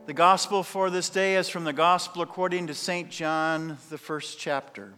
The gospel for this day is from the gospel according to St. John, the first chapter.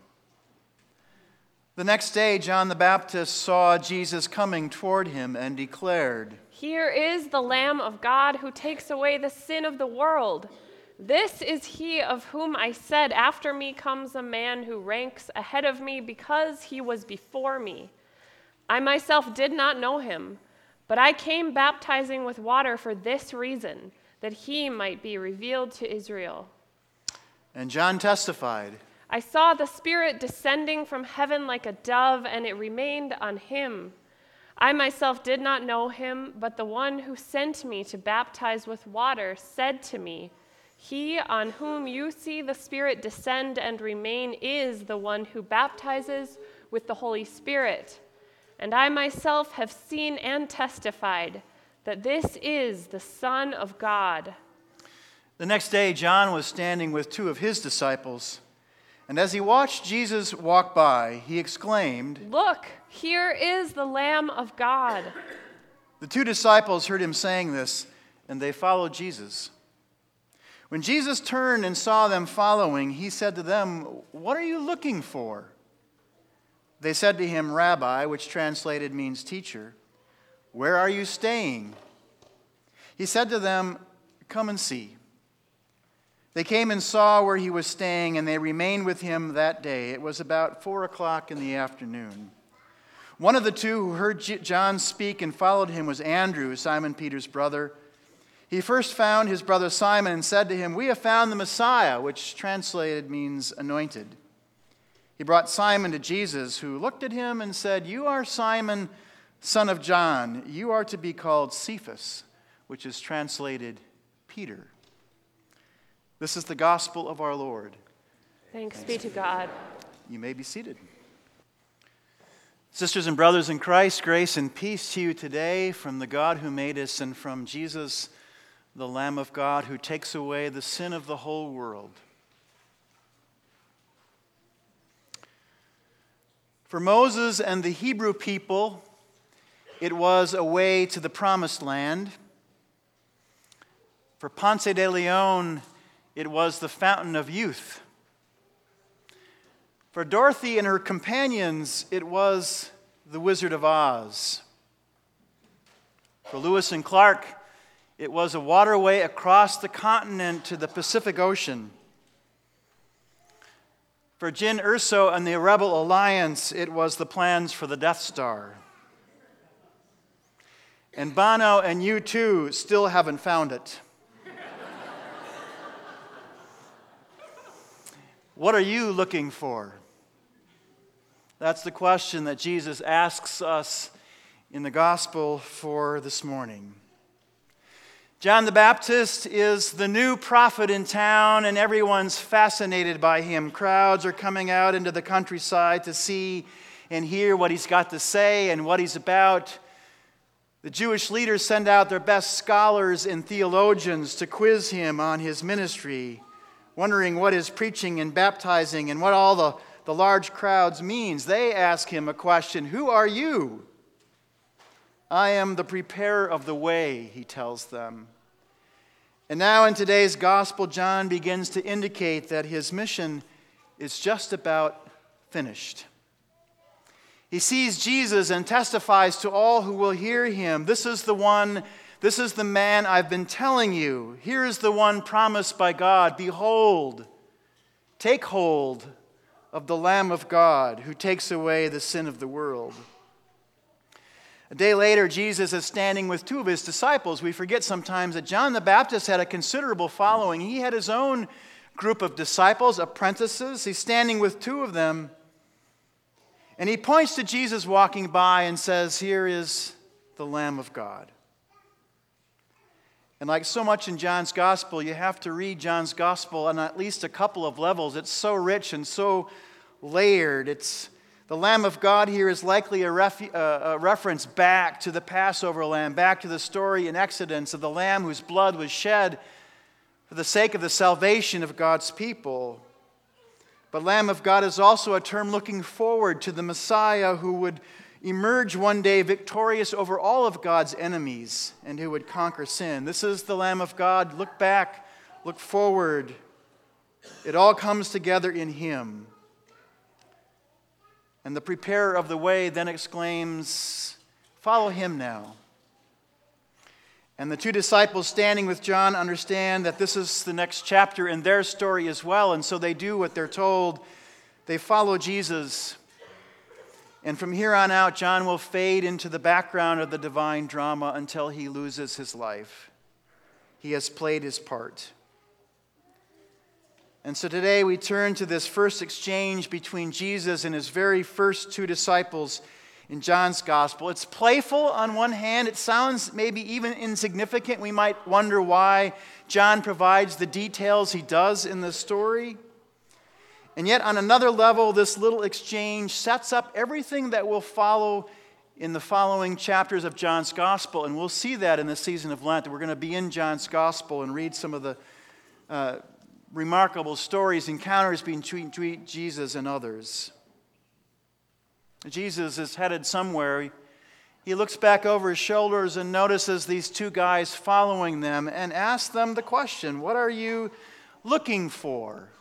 The next day, John the Baptist saw Jesus coming toward him and declared, "Here is the Lamb of God who takes away the sin of the world. This is he of whom I said, 'After me comes a man who ranks ahead of me because he was before me.' I myself did not know him, but I came baptizing with water for this reason, that he might be revealed to Israel." And John testified, "I saw the Spirit descending from heaven like a dove, and it remained on him. I myself did not know him, but the one who sent me to baptize with water said to me, 'He on whom you see the Spirit descend and remain is the one who baptizes with the Holy Spirit.' And I myself have seen and testified that this is the Son of God." The next day, John was standing with two of his disciples, and as he watched Jesus walk by, he exclaimed, "Look, here is the Lamb of God." The two disciples heard him saying this, and they followed Jesus. When Jesus turned and saw them following, he said to them, "What are you looking for?" They said to him, "Rabbi," which translated means teacher, "where are you staying?" He said to them, "Come and see." They came and saw where he was staying, and they remained with him that day. It was about 4:00 in the afternoon. One of the two who heard John speak and followed him was Andrew, Simon Peter's brother. He first found his brother Simon and said to him, "We have found the Messiah," which translated means anointed. He brought Simon to Jesus, who looked at him and said, "You are Simon, son of John. You are to be called Cephas," which is translated Peter. This is the gospel of our Lord. Thanks be to God. You may be seated. Sisters and brothers in Christ, grace and peace to you today from the God who made us and from Jesus, the Lamb of God, who takes away the sin of the whole world. For Moses and the Hebrew people, it was a way to the promised land. For Ponce de Leon, it was the fountain of youth. For Dorothy and her companions, it was the Wizard of Oz. For Lewis and Clark, it was a waterway across the continent to the Pacific Ocean. For Jyn Erso and the Rebel Alliance, it was the plans for the Death Star. And Bono and U2 still haven't found it. What are you looking for? That's the question that Jesus asks us in the gospel for this morning. John the Baptist is the new prophet in town, and everyone's fascinated by him. Crowds are coming out into the countryside to see and hear what he's got to say and what he's about. The Jewish leaders send out their best scholars and theologians to quiz him on his ministry, wondering what his preaching and baptizing and what all the large crowds means. They ask him a question, "Who are you?" "I am the preparer of the way," he tells them. And now in today's gospel, John begins to indicate that his mission is just about finished. He sees Jesus and testifies to all who will hear him, "This is the one, this is the man I've been telling you. Here is the one promised by God. Behold, take hold of the Lamb of God who takes away the sin of the world." A day later, Jesus is standing with two of his disciples. We forget sometimes that John the Baptist had a considerable following. He had his own group of disciples, apprentices. He's standing with two of them. And he points to Jesus walking by and says, "Here is the Lamb of God." And like so much in John's gospel, you have to read John's gospel on at least a couple of levels. It's so rich and so layered. The Lamb of God here is likely a reference back to the Passover lamb, back to the story in Exodus of the lamb whose blood was shed for the sake of the salvation of God's people. But Lamb of God is also a term looking forward to the Messiah who would emerge one day victorious over all of God's enemies and who would conquer sin. This is the Lamb of God. Look back look forward. It all comes together in Him. And the preparer of the way then exclaims, "Follow Him now." And the two disciples standing with John understand that this is the next chapter in their story as well, and so they do what they're told. They follow Jesus. And from here on out, John will fade into the background of the divine drama until he loses his life. He has played his part. And so today we turn to this first exchange between Jesus and his very first two disciples in John's gospel. It's playful on one hand. It sounds maybe even insignificant. We might wonder why John provides the details he does in the story. And yet on another level, this little exchange sets up everything that will follow in the following chapters of John's gospel. And we'll see that in the season of Lent. We're going to be in John's gospel and read some of the remarkable stories, encounters between Jesus and others. Jesus is headed somewhere. He looks back over his shoulders and notices these two guys following them and asks them the question, "What are you looking for?"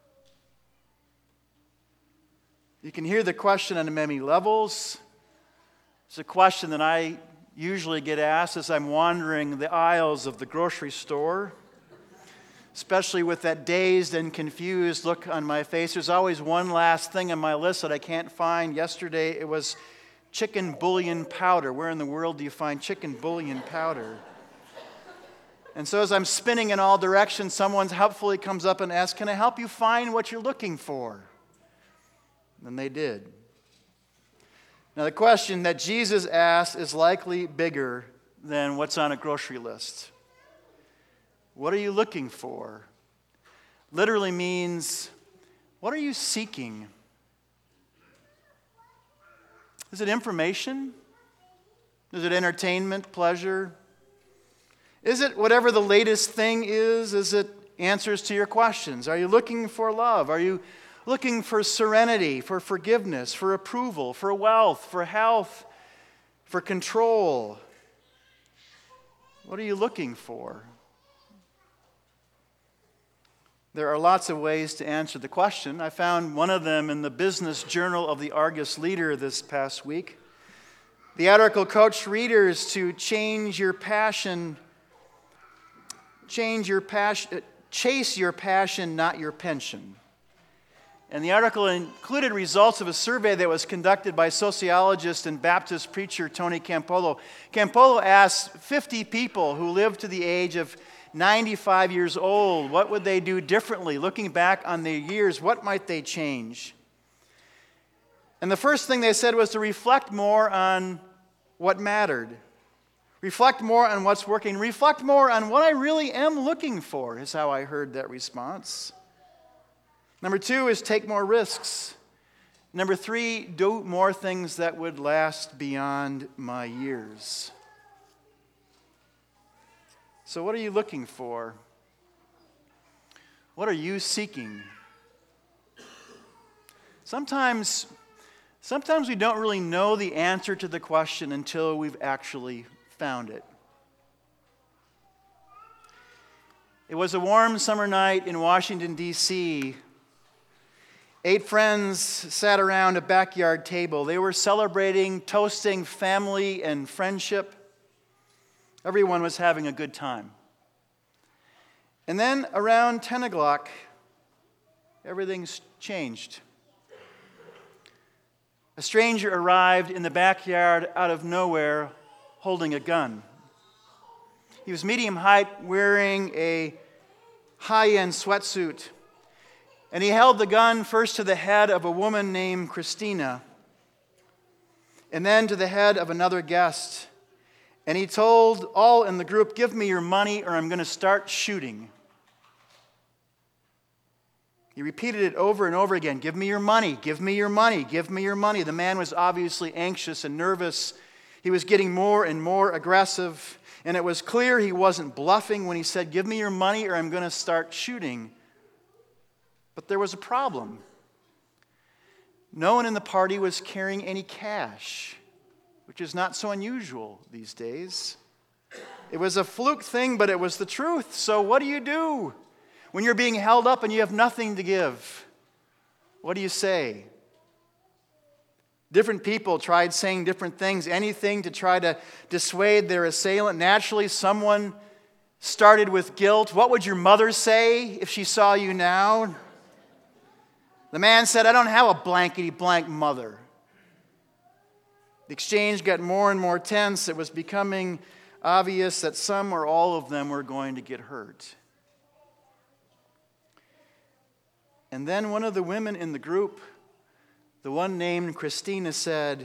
You can hear the question on many levels. It's a question that I usually get asked as I'm wandering the aisles of the grocery store, especially with that dazed and confused look on my face. There's always one last thing on my list that I can't find. Yesterday it was chicken bouillon powder. Where in the world do you find chicken bouillon powder? And so as I'm spinning in all directions, someone helpfully comes up and asks, "Can I help you find what you're looking for?" And they did. Now the question that Jesus asked is likely bigger than what's on a grocery list. What are you looking for? Literally means, what are you seeking? Is it information? Is it entertainment, pleasure? Is it whatever the latest thing is? Is it answers to your questions? Are you looking for love? Are you looking for serenity, for forgiveness, for approval, for wealth, for health, for control? What are you looking for? There are lots of ways to answer the question. I found one of them in the Business Journal of the Argus Leader this past week. The article coached readers to chase your passion, not your pension. And the article included results of a survey that was conducted by sociologist and Baptist preacher Tony Campolo. Campolo asked 50 people who lived to the age of 95 years old, what would they do differently? Looking back on their years, what might they change? And the first thing they said was to reflect more on what mattered. Reflect more on what's working. Reflect more on what I really am looking for, is how I heard that response. Number 2 is take more risks. Number 3, do more things that would last beyond my years. So what are you looking for? What are you seeking? Sometimes we don't really know the answer to the question until we've actually found it. It was a warm summer night in Washington, D.C. 8 friends sat around a backyard table. They were celebrating, toasting family and friendship. Everyone was having a good time. And then around 10 o'clock, everything's changed. A stranger arrived in the backyard out of nowhere holding a gun. He was medium height, wearing a high-end sweatsuit. And he held the gun first to the head of a woman named Christina, and then to the head of another guest. And he told all in the group, "Give me your money or I'm going to start shooting." He repeated it over and over again. "Give me your money, give me your money, give me your money." The man was obviously anxious and nervous. He was getting more and more aggressive. And it was clear he wasn't bluffing when he said, "Give me your money or I'm going to start shooting." But there was a problem. No one in the party was carrying any cash, which is not so unusual these days. It was a fluke thing, but it was the truth. So what do? When you're being held up and you have nothing to give, what do you say? Different people tried saying different things, anything to try to dissuade their assailant. Naturally, someone started with guilt. What would your mother say if she saw you now? The man said, I don't have a blankety-blank mother. The exchange got more and more tense. It was becoming obvious that some or all of them were going to get hurt. And then one of the women in the group, the one named Christina, said,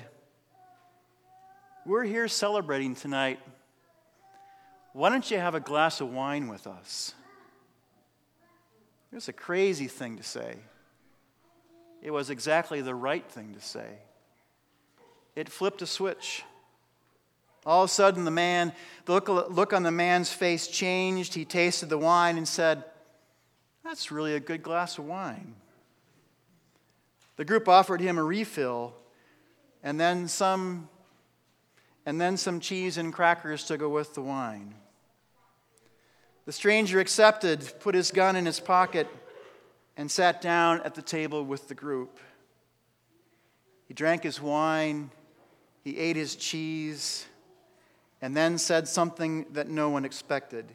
we're here celebrating tonight. Why don't you have a glass of wine with us? It was a crazy thing to say. It was exactly the right thing to say. It flipped a switch. All of a sudden, the look on the man's face changed. He tasted the wine and said, that's really a good glass of wine. The group offered him a refill, and then some cheese and crackers to go with the wine. The stranger accepted, put his gun in his pocket, and sat down at the table with the group. He drank his wine, he ate his cheese, and then said something that no one expected.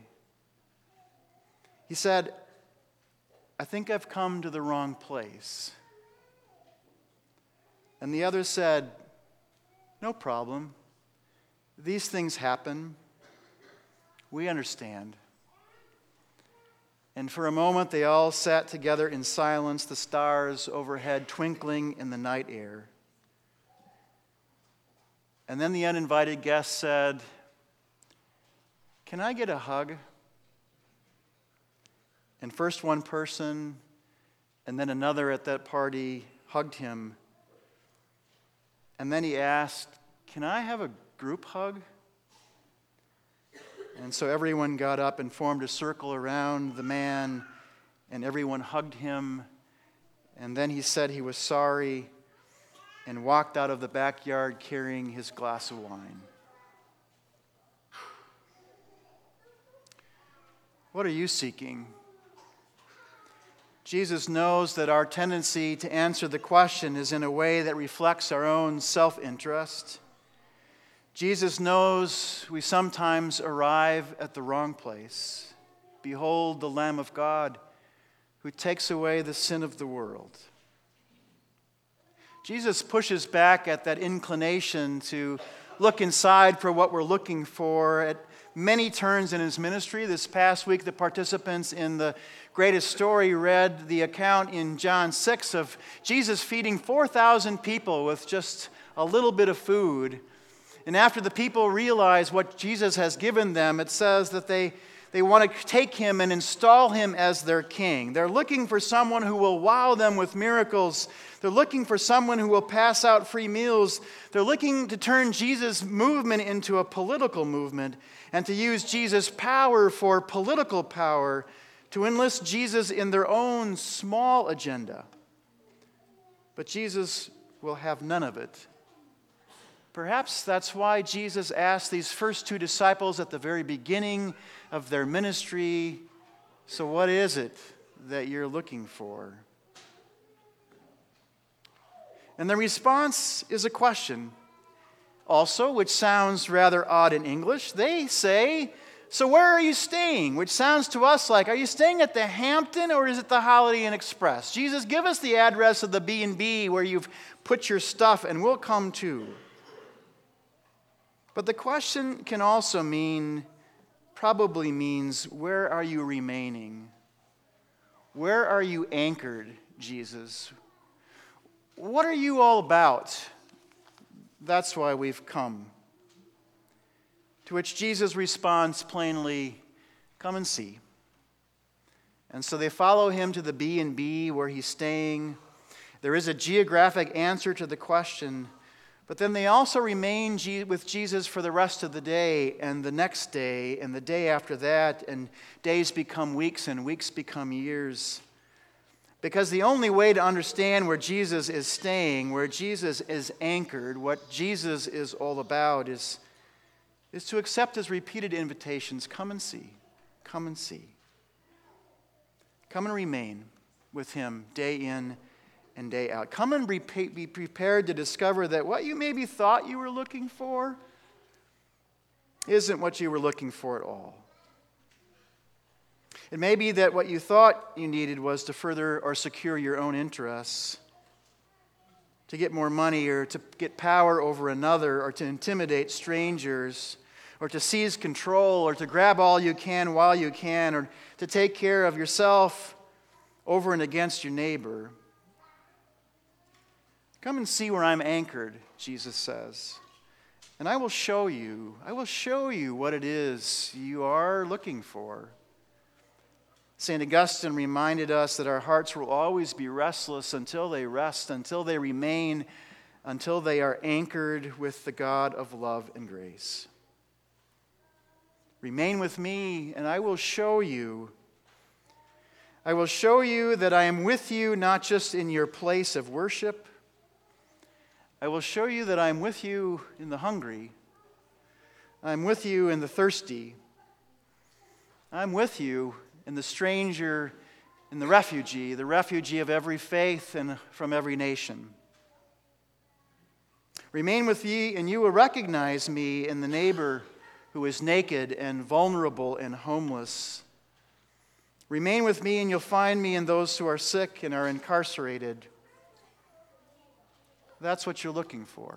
He said, I think I've come to the wrong place. And the other said, no problem. These things happen. We understand. And for a moment, they all sat together in silence, the stars overhead twinkling in the night air. And then the uninvited guest said, can I get a hug? And first one person, and then another at that party hugged him. And then he asked, can I have a group hug? And so everyone got up and formed a circle around the man, and everyone hugged him. And then he said he was sorry and walked out of the backyard carrying his glass of wine. What are you seeking? Jesus knows that our tendency to answer the question is in a way that reflects our own self-interest. Jesus knows we sometimes arrive at the wrong place. Behold the Lamb of God who takes away the sin of the world. Jesus pushes back at that inclination to look inside for what we're looking for at many turns in his ministry. This past week, the participants in the greatest story read the account in John 6 of Jesus feeding 4,000 people with just a little bit of food. And after the people realize what Jesus has given them, it says that they want to take him and install him as their king. They're looking for someone who will wow them with miracles. They're looking for someone who will pass out free meals. They're looking to turn Jesus' movement into a political movement and to use Jesus' power for political power, to enlist Jesus in their own small agenda. But Jesus will have none of it. Perhaps that's why Jesus asked these first two disciples at the very beginning of their ministry, so what is it that you're looking for? And the response is a question, also, which sounds rather odd in English. They say, so where are you staying? Which sounds to us like, are you staying at the Hampton or is it the Holiday Inn Express? Jesus, give us the address of the B&B where you've put your stuff and we'll come too. But the question can also probably means, where are you remaining? Where are you anchored, Jesus? What are you all about? That's why we've come. To which Jesus responds plainly, come and see. And so they follow him to the B&B where he's staying. There is a geographic answer to the question, but then they also remain with Jesus for the rest of the day and the next day and the day after that, and days become weeks and weeks become years. Because the only way to understand where Jesus is staying, where Jesus is anchored, what Jesus is all about is to accept his repeated invitations, come and see, come and see. Come and remain with him day in and day out. Come and be prepared to discover that what you maybe thought you were looking for isn't what you were looking for at all. It may be that what you thought you needed was to further or secure your own interests, to get more money or to get power over another or to intimidate strangers or to seize control or to grab all you can while you can or to take care of yourself over and against your neighbor. Come and see where I'm anchored, Jesus says, and I will show you what it is you are looking for. St. Augustine reminded us that our hearts will always be restless until they rest, until they remain, until they are anchored with the God of love and grace. Remain with me, and I will show you. I will show you that I am with you not just in your place of worship. I will show you that I am with you in the hungry. I'm with you in the thirsty. I'm with you in the stranger, in the refugee of every faith and from every nation. Remain with me, and you will recognize me in the neighbor who is naked and vulnerable and homeless. Remain with me, and you'll find me in those who are sick and are incarcerated. That's what you're looking for.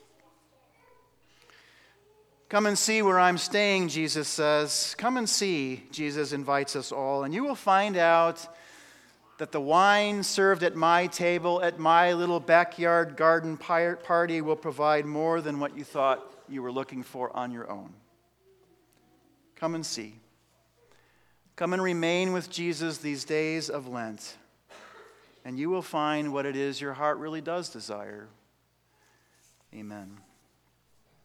Come and see where I'm staying, Jesus says. Come and see, Jesus invites us all, and you will find out that the wine served at my table, at my little backyard garden party, will provide more than what you thought you were looking for on your own. Come and see. Come and remain with Jesus these days of Lent, and you will find what it is your heart really does desire. Amen.